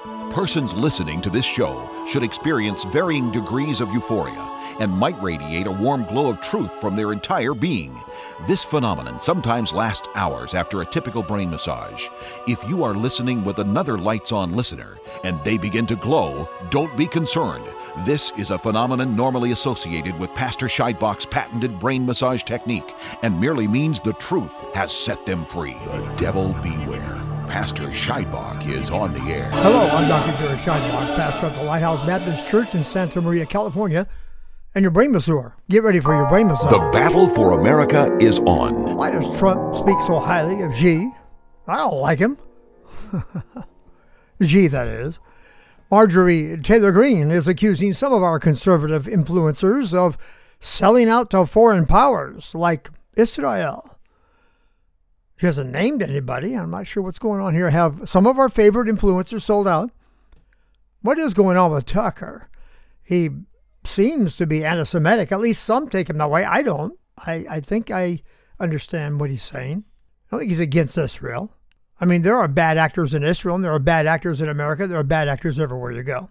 Persons listening to this show should experience varying degrees of euphoria and might radiate a warm glow of truth from their entire being. This phenomenon sometimes lasts hours after a typical brain massage. If you are listening with another lights-on listener and they begin to glow, don't be concerned. This is a phenomenon normally associated with Pastor Scheidbach's patented brain massage technique and merely means the truth has set them free. The devil beware. Pastor Scheidbach is on the air. Hello, I'm Dr. Jerry Scheidbach, pastor at the Lighthouse Baptist Church in Santa Maria, California, and your brain masseur. Get ready for your brain massage. The battle for America is on. Why does Trump speak so highly of Xi? I don't like him. Xi, that is. Marjorie Taylor Greene is accusing some of our conservative influencers of selling out to foreign powers like Israel. She hasn't named anybody. I'm not sure what's going on here. Have some of our favorite influencers sold out? What is going on with Tucker? He seems to be anti-Semitic. At least some take him that way. I don't. I think I understand what he's saying. I don't think he's against Israel. I mean, there are bad actors in Israel, and there are bad actors in America. There are bad actors everywhere you go.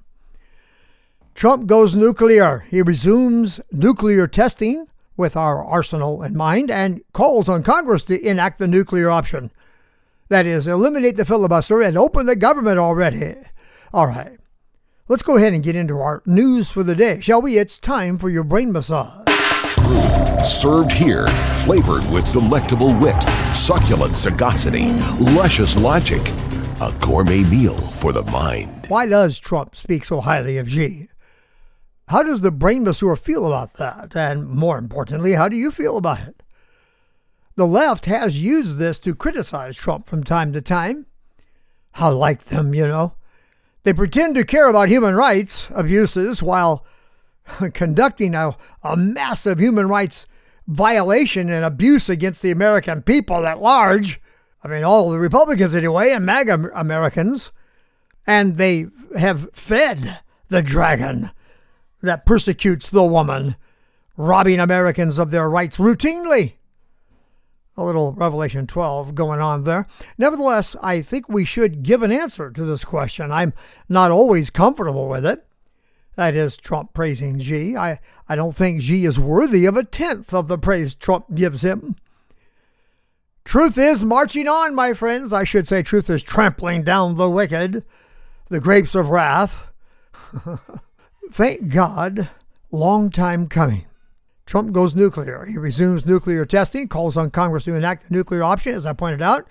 Trump goes nuclear. He resumes nuclear testing with our arsenal in mind and calls on Congress to enact the nuclear option. That is, eliminate the filibuster and open the government already. All right, let's go ahead and get into our news for the day, shall we? It's time for your brain massage. Truth served here, flavored with delectable wit, succulent sagacity, luscious logic. A gourmet meal for the mind. Why does Trump speak so highly of Xi? How does the brain masseur feel about that? And more importantly, how do you feel about it? The left has used this to criticize Trump from time to time. I like them, you know. They pretend to care about human rights abuses while conducting a massive human rights violation and abuse against the American people at large. I mean, all the Republicans anyway, and MAGA Americans. And they have fed the dragon that persecutes the woman, robbing Americans of their rights routinely. A little Revelation 12 going on there. Nevertheless, I think we should give an answer to this question. I'm not always comfortable with it. That is, Trump praising Xi. I don't think Xi is worthy of a tenth of the praise Trump gives him. Truth is marching on, my friends. I should say truth is trampling down the wicked, the grapes of wrath. Thank God, long time coming. Trump goes nuclear. He resumes nuclear testing, calls on Congress to enact the nuclear option, as I pointed out.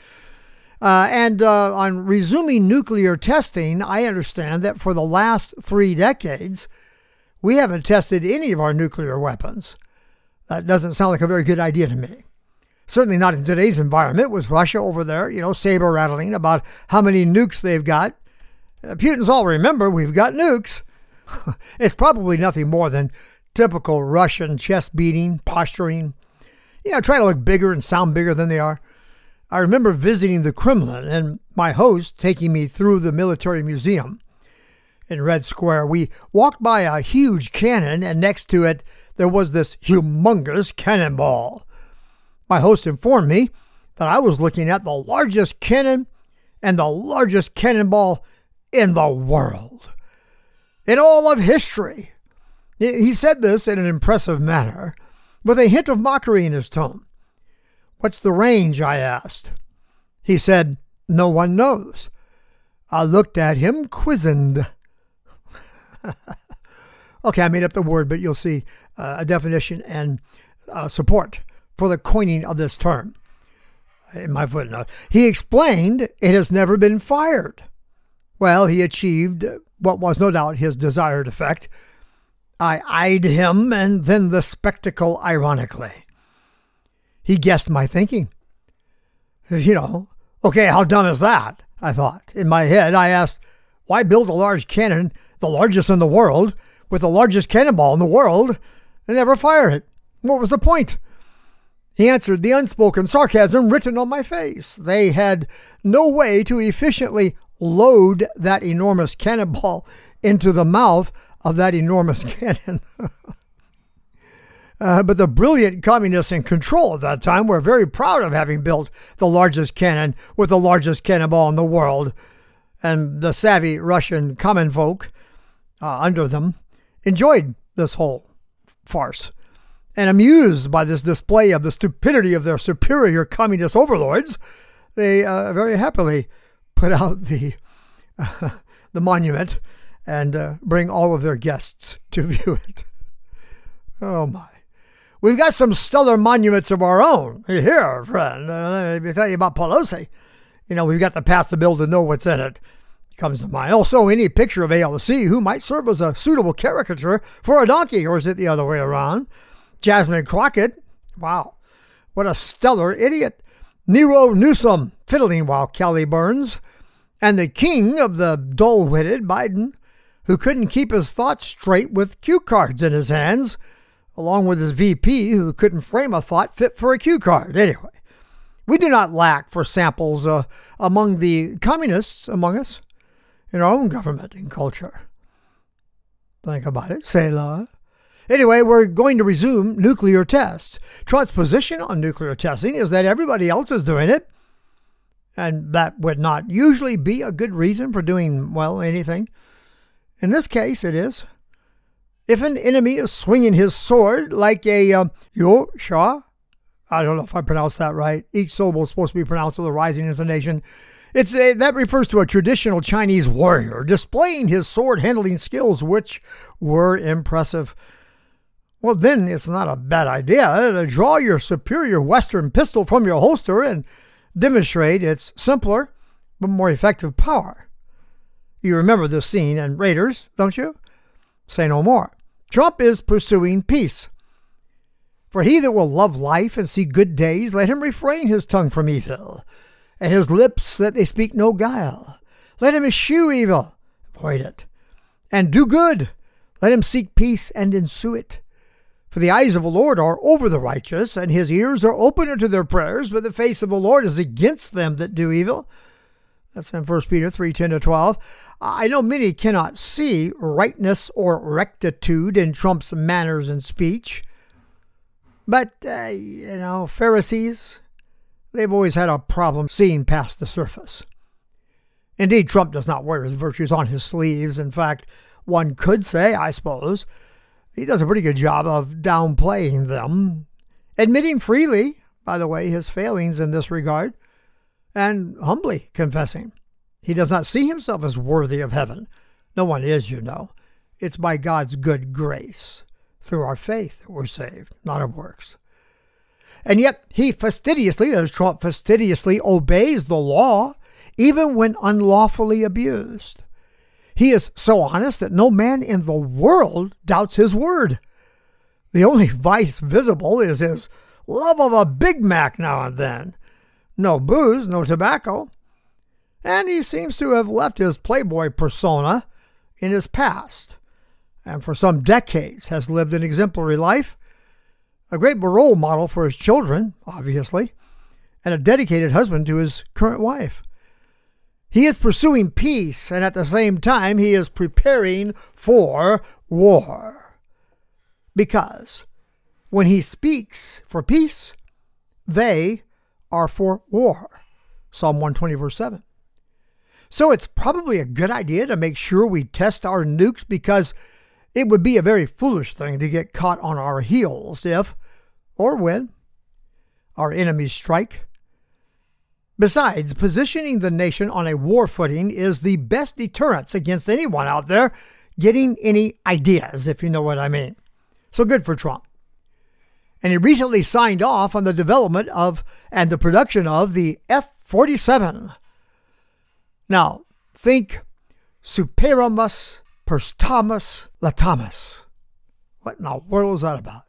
On resuming nuclear testing, I understand that for the last 3 decades, we haven't tested any of our nuclear weapons. That doesn't sound like a very good idea to me. Certainly not in today's environment with Russia over there, saber rattling about how many nukes they've got. Putin's all remember, we've got nukes. It's probably nothing more than typical Russian chest beating, posturing, trying to look bigger and sound bigger than they are. I remember visiting the Kremlin and my host taking me through the military museum in Red Square. We walked by a huge cannon, and next to it, there was this humongous cannonball. My host informed me that I was looking at the largest cannon and the largest cannonball in the world. In all of history. He said this in an impressive manner, with a hint of mockery in his tone. What's the range? I asked. He said, no one knows. I looked at him quizened. Okay, I made up the word, but you'll see a definition and support for the coining of this term in my footnote. He explained it has never been fired. Well, he achieved what was no doubt his desired effect. I eyed him and then the spectacle ironically. He guessed my thinking. Okay, how dumb is that? I thought. In my head, I asked, why build a large cannon, the largest in the world, with the largest cannonball in the world, and never fire it? What was the point? He answered, the unspoken sarcasm written on my face. They had no way to efficiently load that enormous cannonball into the mouth of that enormous cannon. But the brilliant communists in control at that time were very proud of having built the largest cannon with the largest cannonball in the world. and the savvy Russian common folk under them enjoyed this whole farce. And amused by this display of the stupidity of their superior communist overlords, they very happily put out the monument and bring all of their guests to view it. Oh my. We've got some stellar monuments of our own here, friend. Let me tell you about Pelosi. We've got to pass the bill to know what's in it. Comes to mind. Also, any picture of AOC who might serve as a suitable caricature for a donkey, or is it the other way around? Jasmine Crockett, wow, what a stellar idiot. Nero Newsom, fiddling while Kelly burns. And the king of the dull-witted Biden, who couldn't keep his thoughts straight with cue cards in his hands, along with his VP, who couldn't frame a thought fit for a cue card. Anyway, we do not lack for samples among the communists among us in our own government and culture. Think about it, Selah. Anyway, we're going to resume nuclear tests. Trump's position on nuclear testing is that everybody else is doing it, and that would not usually be a good reason for doing, well, anything. In this case, it is. If an enemy is swinging his sword like a Yo-Sha, I don't know if I pronounced that right. Each syllable is supposed to be pronounced with a rising intonation. That refers to a traditional Chinese warrior displaying his sword-handling skills, which were impressive. Well, then it's not a bad idea to draw your superior Western pistol from your holster and demonstrate its simpler but more effective power. You remember this scene in Raiders, don't you? Say no more. Trump is pursuing peace. For he that will love life and see good days, let him refrain his tongue from evil, and his lips that they speak no guile. Let him eschew evil, avoid it, and do good. Let him seek peace and ensue it. For the eyes of the Lord are over the righteous, and his ears are open unto their prayers, but the face of the Lord is against them that do evil. That's in 1 Peter 3:10-12. I know many cannot see rightness or rectitude in Trump's manners and speech. But, Pharisees, they've always had a problem seeing past the surface. Indeed, Trump does not wear his virtues on his sleeves. In fact, one could say, I suppose, he does a pretty good job of downplaying them, admitting freely, by the way, his failings in this regard, and humbly confessing. He does not see himself as worthy of heaven. No one is, It's by God's good grace, through our faith, that we're saved, not of works. And yet Trump fastidiously obeys the law, even when unlawfully abused. He is so honest that no man in the world doubts his word. The only vice visible is his love of a Big Mac now and then. No booze, no tobacco. And he seems to have left his playboy persona in his past, and for some decades has lived an exemplary life, a great role model for his children, obviously, and a dedicated husband to his current wife. He is pursuing peace, and at the same time, he is preparing for war. Because when he speaks for peace, they are for war. Psalm 120, verse 7. So it's probably a good idea to make sure we test our nukes, because it would be a very foolish thing to get caught on our heels if, or when, our enemies strike. Besides, positioning the nation on a war footing is the best deterrence against anyone out there getting any ideas, if you know what I mean. So good for Trump. And he recently signed off on the development of and the production of the F-47. Now, think Superimus Perstamus Latamus. What in the world is that about?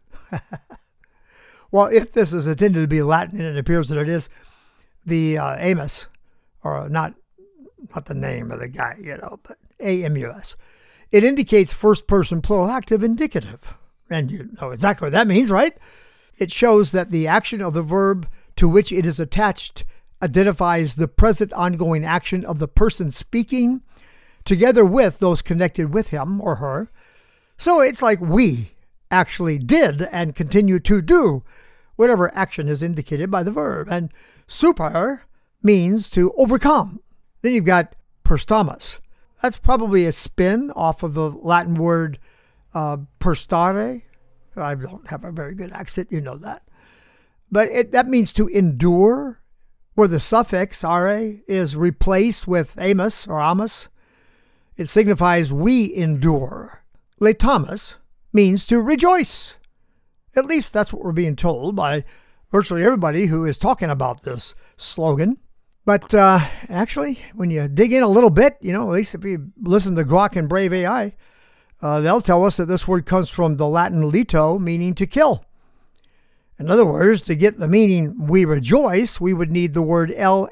Well, if this is intended to be Latin, and it appears that it is, the Amos, or not the name of the guy, but AMUS. It indicates first person plural active indicative. And you know exactly what that means, right? It shows that the action of the verb to which it is attached identifies the present ongoing action of the person speaking, together with those connected with him or her. So it's like we actually did and continue to do whatever action is indicated by the verb. And super means to overcome. Then you've got perstamus. That's probably a spin off of the Latin word perstare. I don't have a very good accent, you know that. But that means to endure, where the suffix are is replaced with amus or amus. It signifies we endure. Latamus means to rejoice. At least that's what we're being told by virtually everybody who is talking about this slogan. But actually, when you dig in a little bit, at least if you listen to Grok and Brave AI, they'll tell us that this word comes from the Latin lito, meaning to kill. In other words, to get the meaning we rejoice, we would need the word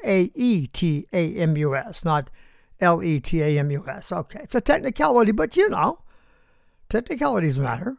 L-A-E-T-A-M-U-S, not L-E-T-A-M-U-S. Okay, it's a technicality, but technicalities matter.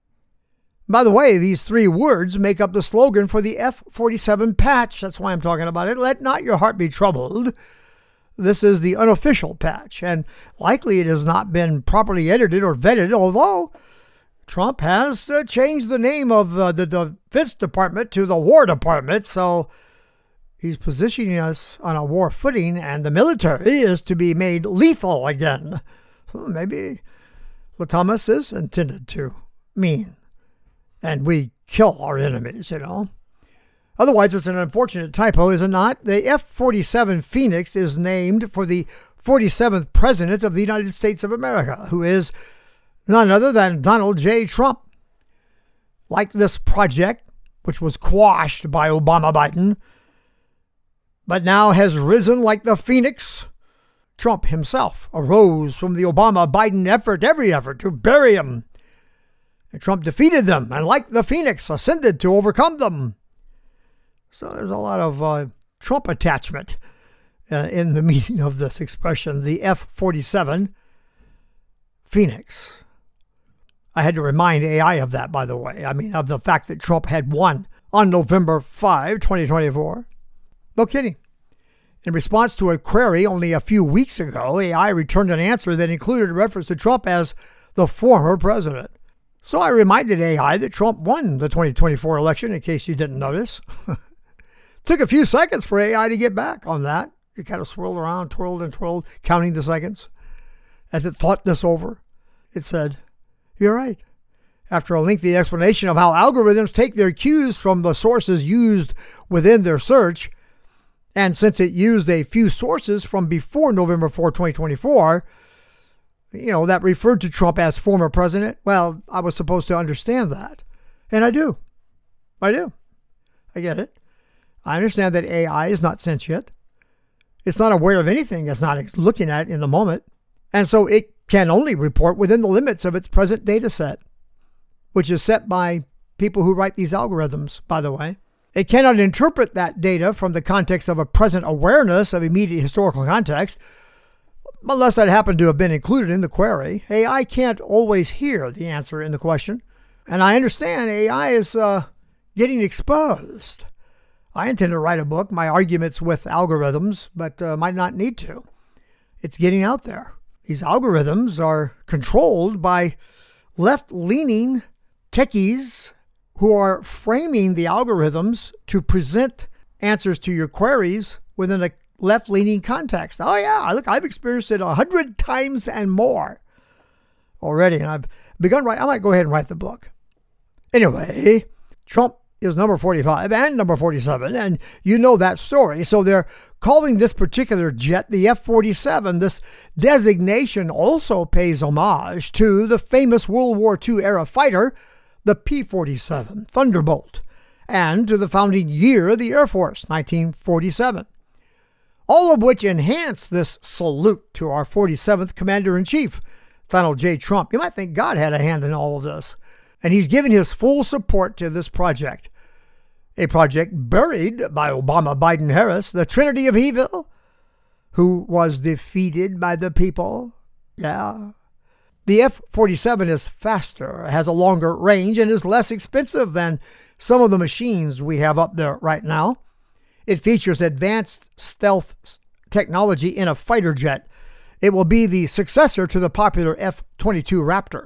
By the way, these three words make up the slogan for the F-47 patch. That's why I'm talking about it. Let not your heart be troubled. This is the unofficial patch, and likely it has not been properly edited or vetted, although Trump has changed the name of the Defense Department to the War Department, so he's positioning us on a war footing, and the military is to be made lethal again. Maybe Latamus is intended to mean, and we kill our enemies, Otherwise, it's an unfortunate typo, is it not? The F-47 Phoenix is named for the 47th President of the United States of America, who is none other than Donald J. Trump. Like this project, which was quashed by Obama-Biden, but now has risen like the Phoenix, Trump himself arose from the Obama-Biden every effort to bury him. And Trump defeated them, and like the Phoenix, ascended to overcome them. So there's a lot of Trump attachment in the meaning of this expression, the F-47 Phoenix. I had to remind AI of that, by the way. Of the fact that Trump had won on November 5, 2024. No kidding. In response to a query only a few weeks ago, AI returned an answer that included a reference to Trump as the former president. So I reminded AI that Trump won the 2024 election, in case you didn't notice. Took a few seconds for AI to get back on that. It kind of swirled around, twirled and twirled, counting the seconds. As it thought this over, it said, "You're right." After a lengthy explanation of how algorithms take their cues from the sources used within their search, and since it used a few sources from before November 4, 2024, that referred to Trump as former president, well, I was supposed to understand that. And I do. I get it. I understand that AI is not sentient. It's not aware of anything it's not looking at in the moment. And so it can only report within the limits of its present data set, which is set by people who write these algorithms, by the way. It cannot interpret that data from the context of a present awareness of immediate historical context, unless that happened to have been included in the query. AI can't always hear the answer in the question. And I understand AI is getting exposed. I intend to write a book, My Arguments with Algorithms, but might not need to. It's getting out there. These algorithms are controlled by left-leaning techies who are framing the algorithms to present answers to your queries within a left-leaning context. Oh yeah, look, I've experienced it 100 times and more already, and I've begun writing. I might go ahead and write the book. Anyway, Trump is number 45 and number 47, and you know that story. So they're calling this particular jet the F-47. This designation also pays homage to the famous World War II era fighter, the P-47 Thunderbolt, and to the founding year of the Air Force, 1947. All of which enhance this salute to our 47th Commander-in-Chief, Donald J. Trump. You might think God had a hand in all of this. And he's given his full support to this project. A project buried by Obama, Biden, Harris, the Trinity of Evil, who was defeated by the people. Yeah. The F-47 is faster, has a longer range, and is less expensive than some of the machines we have up there right now. It features advanced stealth technology in a fighter jet. It will be the successor to the popular F-22 Raptor.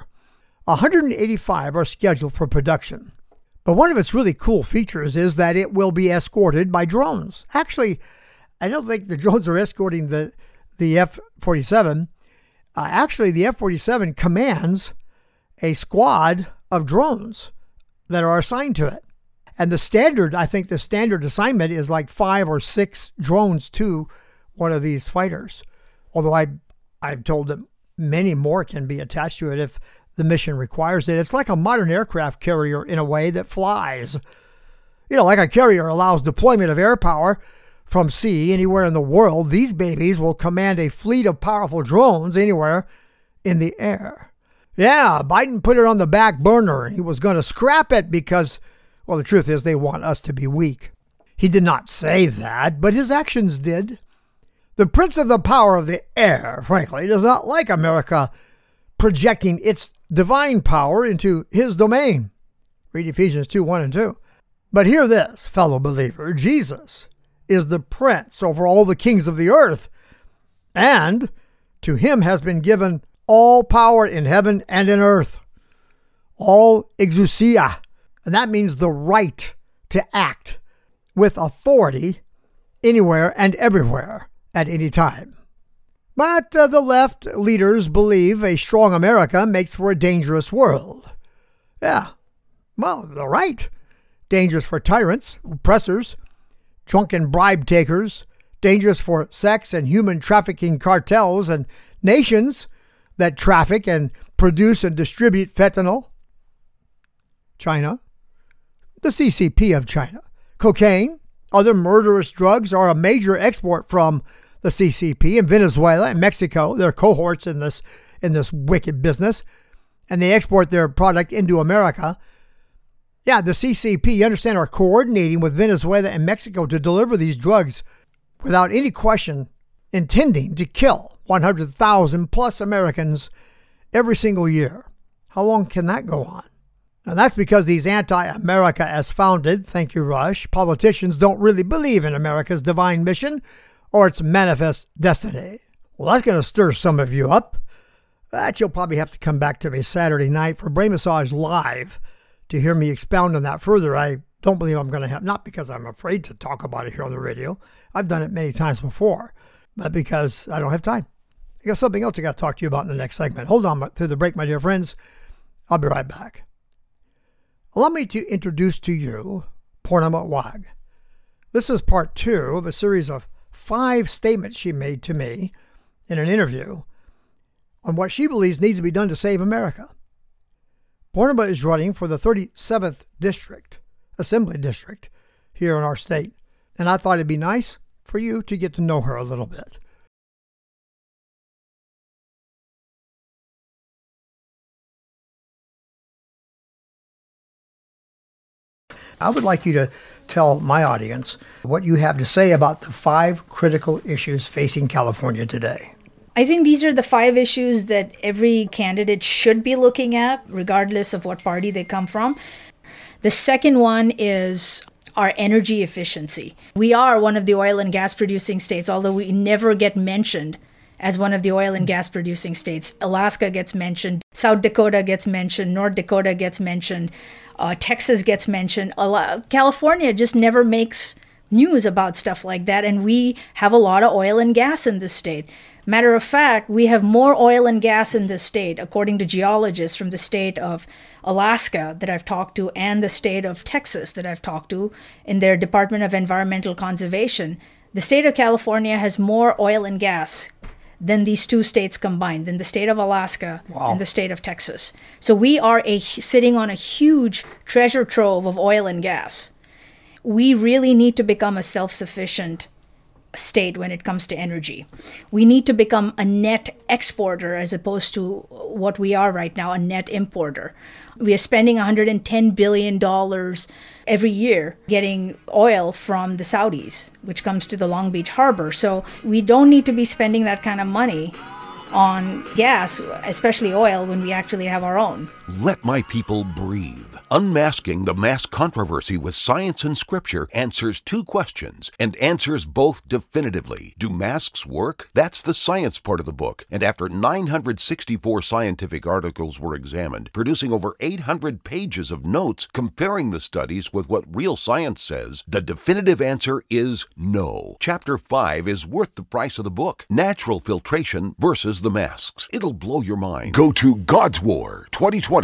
185 are scheduled for production. But one of its really cool features is that it will be escorted by drones. Actually, I don't think the drones are escorting the the F-47, actually the F-47 commands a squad of drones that are assigned to it. And the standard assignment is like 5 or 6 drones to one of these fighters. Although I'm told that many more can be attached to it if the mission requires it. It's like a modern aircraft carrier in a way that flies. Like a carrier allows deployment of air power from sea anywhere in the world. These babies will command a fleet of powerful drones anywhere in the air. Yeah, Biden put it on the back burner. He was going to scrap it because, well, the truth is they want us to be weak. He did not say that, but his actions did. The prince of the power of the air, frankly, does not like America projecting its divine power into his domain. Read Ephesians 2:1 and 2. But hear this, fellow believer. Jesus is the prince over all the kings of the earth, and to him has been given all power in heaven and in earth. All exousia. And that means the right to act with authority anywhere and everywhere at any time. But the left leaders believe a strong America makes for a dangerous world. Yeah, well, they're right. Dangerous for tyrants, oppressors, drunken bribe takers, dangerous for sex and human trafficking cartels and nations that traffic and produce and distribute fentanyl. China, the CCP of China. Cocaine, other murderous drugs are a major export from the CCP. In Venezuela and Mexico, they're cohorts in this wicked business, and they export their product into America. Yeah, the CCP, you understand, are coordinating with Venezuela and Mexico to deliver these drugs without any question, intending to kill 100,000 plus Americans every single year. How long can that go on? And that's because these anti-America as founded, thank you, Rush, politicians don't really believe in America's divine mission or its manifest destiny. Well, that's going to stir some of you up. But you'll probably have to come back to me Saturday night for Brain Massage Live to hear me expound on that further. I don't believe I'm going to have, not because I'm afraid to talk about it here on the radio. I've done it many times before, but because I don't have time. I got something else I got to talk to you about in the next segment. Hold on through the break, my dear friends. I'll be right back. Allow me to introduce to you Poorna Wag. This is part 2 of a series of 5 statements she made to me in an interview on what she believes needs to be done to save America. Poorna is running for the 37th District, Assembly District, here in our state, and I thought it'd be nice for you to get to know her a little bit. I would like you to tell my audience what you have to say about the 5 critical issues facing California today. I think these are the 5 issues that every candidate should be looking at, regardless of what party they come from. The second one is our energy efficiency. We are one of the oil and gas producing states, although we never get mentioned as one of the oil and gas producing states. Alaska gets mentioned, South Dakota gets mentioned, North Dakota gets mentioned, Texas gets mentioned. California just never makes news about stuff like that, and we have a lot of oil and gas in this state. Matter of fact, we have more oil and gas in this state, according to geologists from the state of Alaska that I've talked to and the state of Texas that I've talked to in their Department of Environmental Conservation. The state of California has more oil and gas than these 2 states combined, than the state of Alaska and the state of Texas. So we are sitting on a huge treasure trove of oil and gas. We really need to become a self-sufficient state when it comes to energy. We need to become a net exporter as opposed to what we are right now, a net importer. We are spending $110 billion every year getting oil from the Saudis, which comes to the Long Beach harbor. So we don't need to be spending that kind of money on gas, especially oil, when we actually have our own. Let My People Breathe. Unmasking the mask controversy with science and scripture answers two questions and answers both definitively. Do masks work? That's the science part of the book. And after 964 scientific articles were examined, producing over 800 pages of notes comparing the studies with what real science says, the definitive answer is no. Chapter 5 is worth the price of the book. Natural filtration versus the masks. It'll blow your mind. Go to GodsWar2020.com.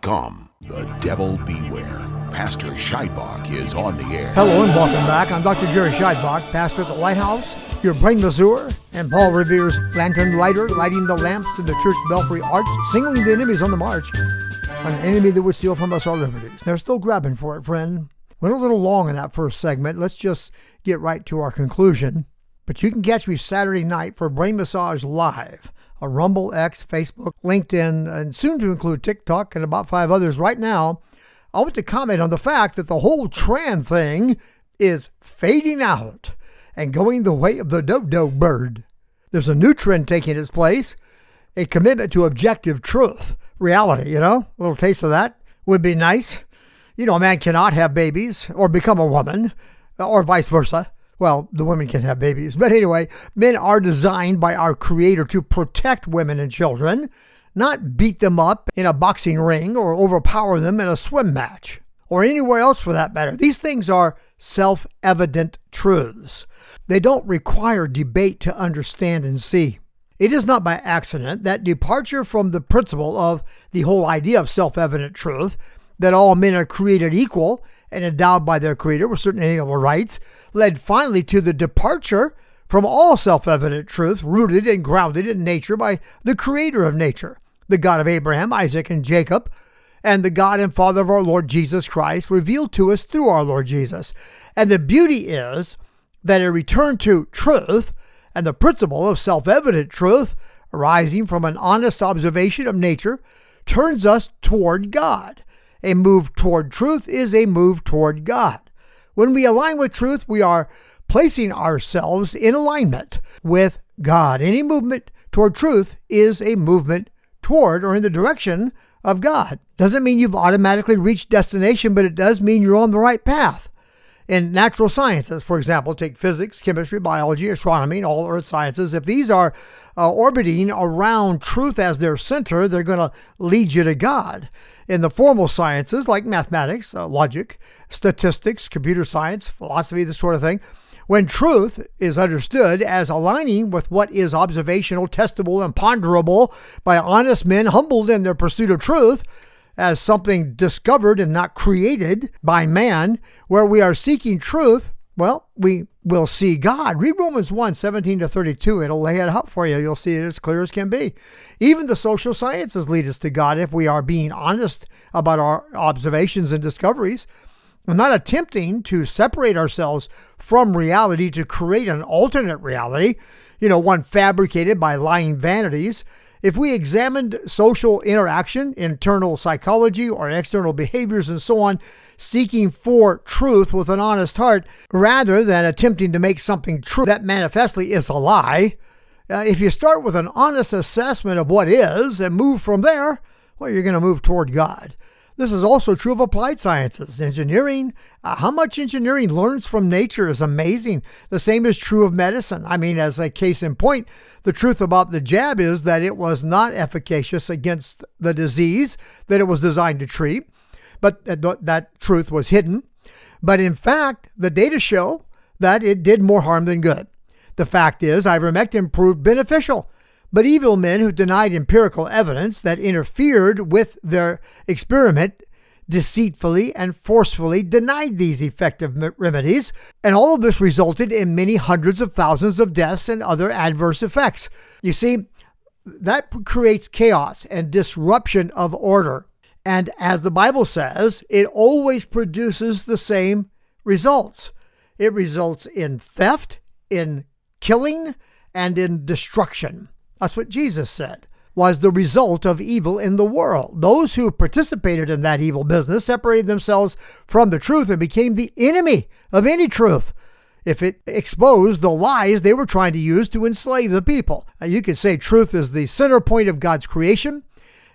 The devil beware. Pastor Scheidbach is on the air. Hello and welcome back. I'm Dr. Jerry Scheidbach, pastor at the Lighthouse, your brain masseur, and Paul Revere's lantern lighter, lighting the lamps in the church belfry arch, signaling the enemies on the march, an enemy that would steal from us our liberties. They're still grabbing for it, friend. Went a little long in that first segment. Let's just get right to our conclusion. But you can catch me Saturday night for Brain Massage Live on Rumble, X, Facebook, LinkedIn, and soon to include TikTok and about 5 others. Right now, I want to comment on the fact that the whole trend thing is fading out and going the way of the dodo bird. There's a new trend taking its place, a commitment to objective truth, reality, a little taste of that would be nice. A man cannot have babies or become a woman or vice versa. Well, the women can have babies. But anyway, men are designed by our Creator to protect women and children, not beat them up in a boxing ring or overpower them in a swim match or anywhere else for that matter. These things are self-evident truths. They don't require debate to understand and see. It is not by accident that departure from the principle of the whole idea of self-evident truth, that all men are created equal and endowed by their Creator with certain inalienable rights, led finally to the departure from all self-evident truth rooted and grounded in nature by the Creator of nature, the God of Abraham, Isaac, and Jacob, and the God and Father of our Lord Jesus Christ, revealed to us through our Lord Jesus. And the beauty is that a return to truth and the principle of self-evident truth arising from an honest observation of nature turns us toward God. A move toward truth is a move toward God. When we align with truth, we are placing ourselves in alignment with God. Any movement toward truth is a movement toward or in the direction of God. Doesn't mean you've automatically reached destination, but it does mean you're on the right path. In natural sciences, for example, take physics, chemistry, biology, astronomy, and all earth sciences. If these are orbiting around truth as their center, they're going to lead you to God. In the formal sciences like mathematics, logic, statistics, computer science, philosophy, this sort of thing, when truth is understood as aligning with what is observational, testable, and ponderable by honest men humbled in their pursuit of truth, as something discovered and not created by man, where we are seeking truth, well, we will see God. Read Romans 1:17-32. It'll lay it out for you. You'll see it as clear as can be. Even the social sciences lead us to God if we are being honest about our observations and discoveries. We're not attempting to separate ourselves from reality to create an alternate reality, one fabricated by lying vanities. If we examined social interaction, internal psychology, or external behaviors and so on, seeking for truth with an honest heart, rather than attempting to make something true that manifestly is a lie, if you start with an honest assessment of what is and move from there, well, you're going to move toward God. This is also true of applied sciences, engineering. How much engineering learns from nature is amazing. The same is true of medicine. As a case in point, the truth about the jab is that it was not efficacious against the disease that it was designed to treat, but that truth was hidden. But in fact, the data show that it did more harm than good. The fact is, ivermectin proved beneficial. But evil men who denied empirical evidence that interfered with their experiment deceitfully and forcefully denied these effective remedies, and all of this resulted in many hundreds of thousands of deaths and other adverse effects. You see, that creates chaos and disruption of order. And as the Bible says, it always produces the same results. It results in theft, in killing, and in destruction. That's what Jesus said was the result of evil in the world. Those who participated in that evil business separated themselves from the truth and became the enemy of any truth if it exposed the lies they were trying to use to enslave the people. You could say truth is the center point of God's creation,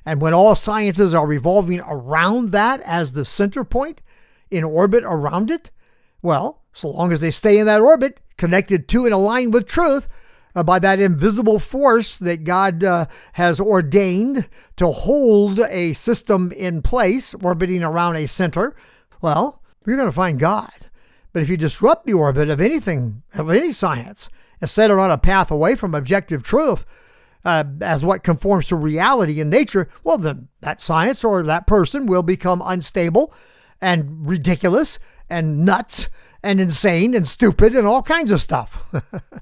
And when all sciences are revolving around that as the center point, in orbit around it, well, so long as they stay in that orbit, connected to and aligned with truth, by that invisible force that God has ordained to hold a system in place, orbiting around a center, well, you're going to find God. But if you disrupt the orbit of anything, of any science, and set it on a path away from objective truth, as what conforms to reality in nature, well, then that science or that person will become unstable and ridiculous and nuts and insane and stupid and all kinds of stuff.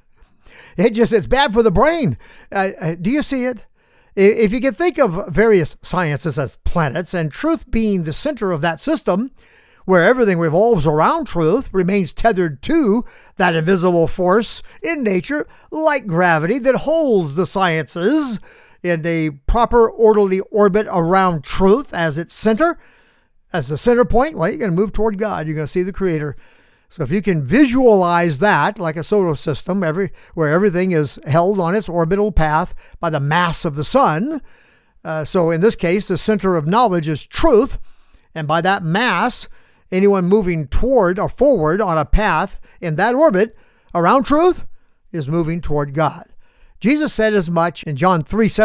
It's bad for the brain. Do you see it? If you can think of various sciences as planets and truth being the center of that system, where everything revolves around truth, remains tethered to that invisible force in nature, like gravity, that holds the sciences in a proper orderly orbit around truth as its center, as the center point, well, you're going to move toward God. You're going to see the Creator. So if you can visualize that like a solar system, where everything is held on its orbital path by the mass of the sun, so in this case, the center of knowledge is truth, and by that mass, anyone moving toward or forward on a path in that orbit around truth is moving toward God. Jesus said as much in John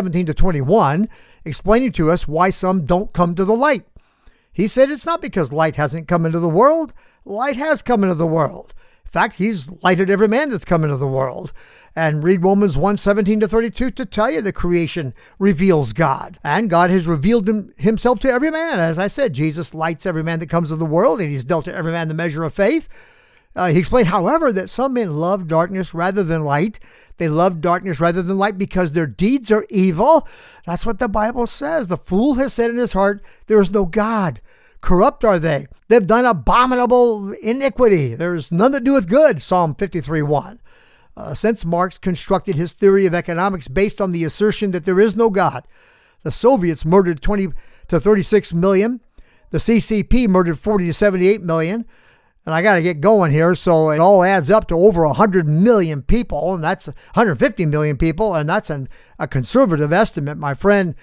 3:17-21, explaining to us why some don't come to the light. He said it's not because light hasn't come into the world. Light has come into the world. In fact, he's lighted every man that's come into the world. And read Romans 1:17-32 to tell you the creation reveals God. And God has revealed himself to every man. As I said, Jesus lights every man that comes into the world, and he's dealt to every man the measure of faith. He explained, however, that some men love darkness rather than light. They love darkness rather than light because their deeds are evil. That's what the Bible says. The fool has said in his heart, there is no God. Corrupt are they. They've done abominable iniquity. There's none that doeth good. Psalm 53:1. Since Marx constructed his theory of economics based on the assertion that there is no God, the Soviets murdered 20 to 36 million. The CCP murdered 40 to 78 million. And I got to get going here. So it all adds up to over 100 million people, and that's 150 million people. And that's a conservative estimate, my friend.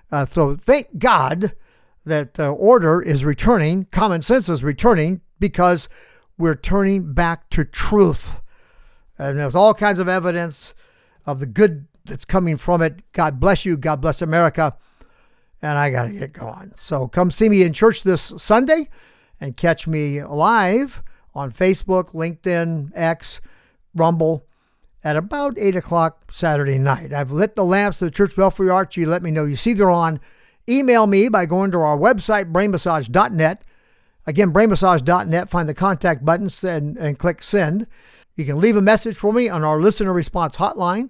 So thank God that order is returning, common sense is returning, because we're turning back to truth. And there's all kinds of evidence of the good that's coming from it. God bless you. God bless America. And I got to get going. So come see me in church this Sunday and catch me live on Facebook, LinkedIn, X, Rumble at about 8 o'clock Saturday night. I've lit the lamps of the Church Belfry Arch. You let me know you see they're on. Email me by going to our website, brainmassage.net. Again, brainmassage.net. Find the contact buttons and click send. You can leave a message for me on our listener response hotline,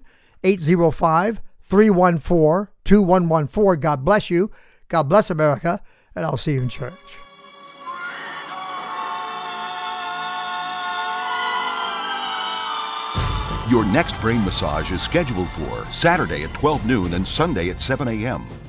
805-314-2114. God bless you. God bless America. And I'll see you in church. Your next brain massage is scheduled for Saturday at 12 noon and Sunday at 7 a.m.